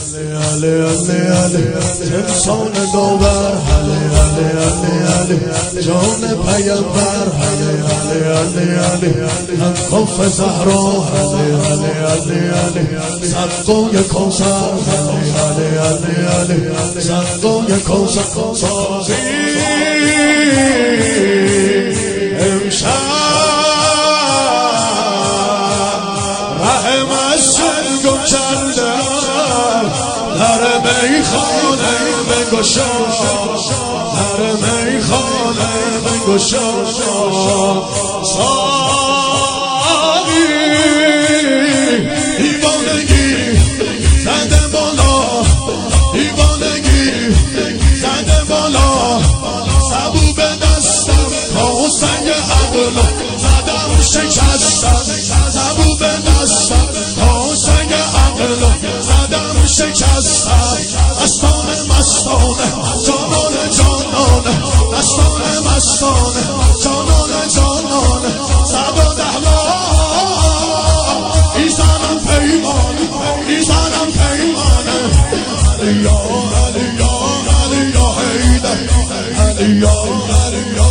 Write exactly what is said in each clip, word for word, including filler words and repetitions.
علی علی علی انسان نوبر علی علی علی علی جان پیامبر علی علی علی علی کف زهرا علی علی علی علی سقای کوثر علی علی علی علی سقای کوثر ساقی امشب رحم از گم کرده در میخانه بگشا در میخانه بگشا ساقی دیوانگی زده بالا دیوانگی زده بالا سبو به دستم کاسه عقل زدم شکستم سبو به دستم کاسه عقل زدم شکستم دستان مستانه جانان جانانه دستان مستانه جانان جانانه سبا دهلا ایزانم پیمانه ایزانم پیمانه علی یا علی یا علی یا حیدر علی یا علی یا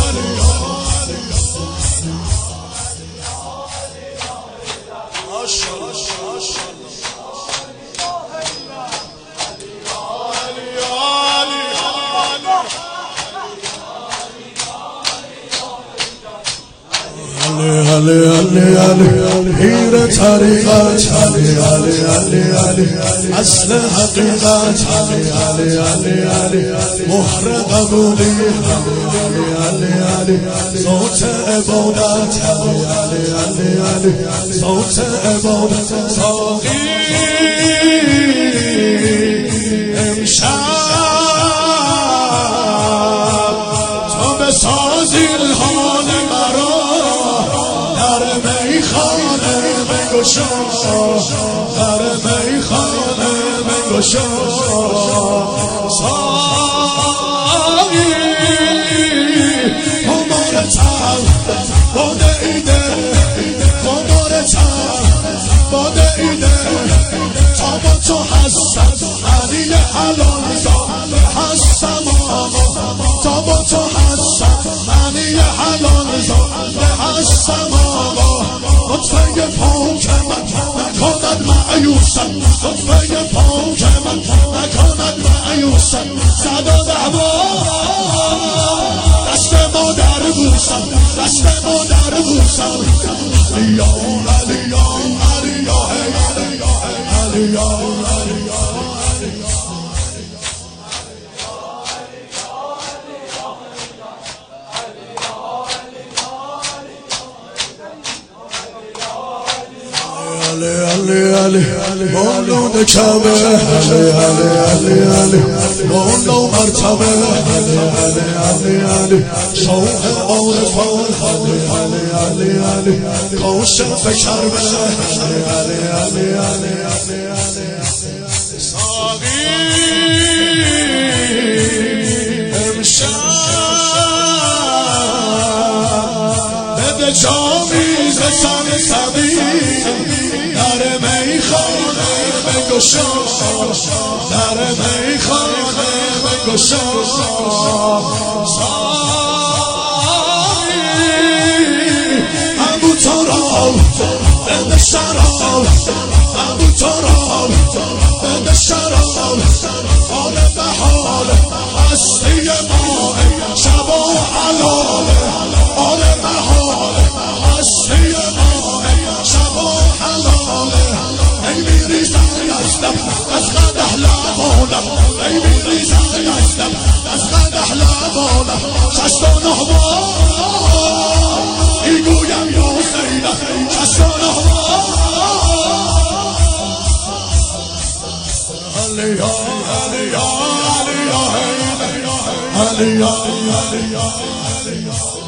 علی علی علی پیر طریقت علی علی علی علی اصل حقیقت علی علی علی علی مهر قبولی علی علی علی ذات عبادت علی علی علی علی ذات عبادت ساقی امشب تو بسازی حال مرا در میخانه بگشا در میخانه بگشا ساقی خمار تر باده ایده خمار تر باده ایده تا با تو هستم علی حلال زاده هستم آقا تا با تو هستم علی حلال زاده هستم آقا لطفه پاک من نکند معیوسم لطفه پاک من نکند معیوسم صدا دعوا دست مادر بوسم دست مادر بوسم علی یا علی یا علی یا علی یا علی یا علی علی علی مولود کعبه علی علی علی علی مولا مرتبه علی علی علی علی شوق عارفان علی علی علی علی کاشف کربه علی علی علی علی علی ساقی امشب بده جامی زسان سبی در میخانه بگشا در میخانه بگشا ساقی ابو تراب بده شراب ابو تراب بده شراب حال به حال هستی ما شب و حلال حال به حال هستی ما شب و حلال ای میریزم دستم از قدح لبانم ای میریزم دستم از قدح لبانم شست و نه بار میگویم حسینم شست و نه بار علی یا علی یا علی یا علی یا علی یا